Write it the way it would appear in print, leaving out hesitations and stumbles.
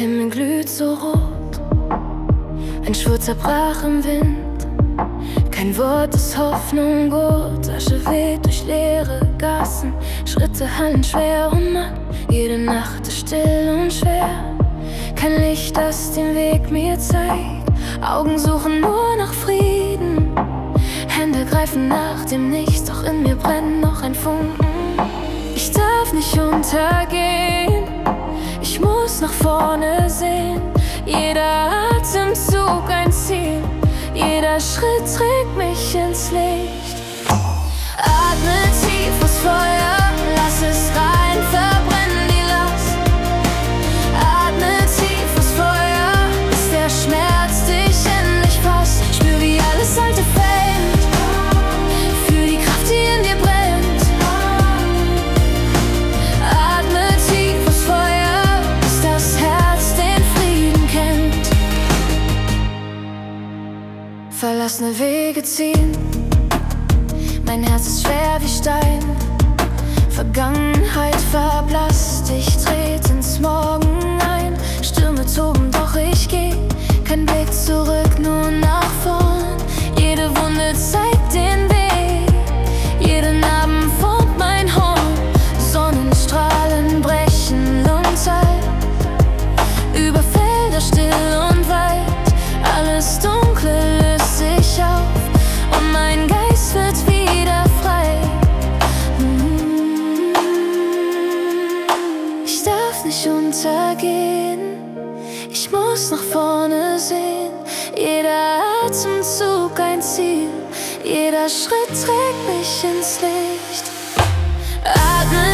Himmel glüht so rot, ein Schwur zerbrach im Wind. Kein Wort ist Hoffnung, Gurt, Asche weht durch leere Gassen. Schritte hallen schwer und matt, jede Nacht ist still und schwer. Kein Licht, das den Weg mir zeigt, Augen suchen nur nach Frieden. Hände greifen nach dem Nichts, doch in mir brennt noch ein Funken. Ich darf nicht untergehen, ich muss nach vorne sehen. Jeder Atemzug ein Ziel, jeder Schritt trägt mich ins Licht. Atme tief aus Feuer, lass es rein, verbrenn die Last. Atme tief aus Feuer, bis der Schmerz dich endlich fasst. Spür, wie alles Alte fällt, fühl die Kraft, die in dir brennt. Atme tief aus Feuer, bis das Herz den Frieden kennt. Verlassene Wege ziehen, mein Herz ist schwer wie Stein. Vergangenheit verblasst, ich trete ins Morgen ein. Stürme toben, doch ich geh, kein Blick zurück, nur nach vorn. Jede Wunde zeigt den Weg, jede Narben formt mein Horn. Sonnenstrahlen brechen runter, über Felder still und weit. Alles Dunkle löst sich auf und mein Geist wird wieder frei. Ich darf nicht untergehen, ich muss nach vorne sehen. Jeder Atemzug ein Ziel, jeder Schritt trägt mich ins Licht. Atme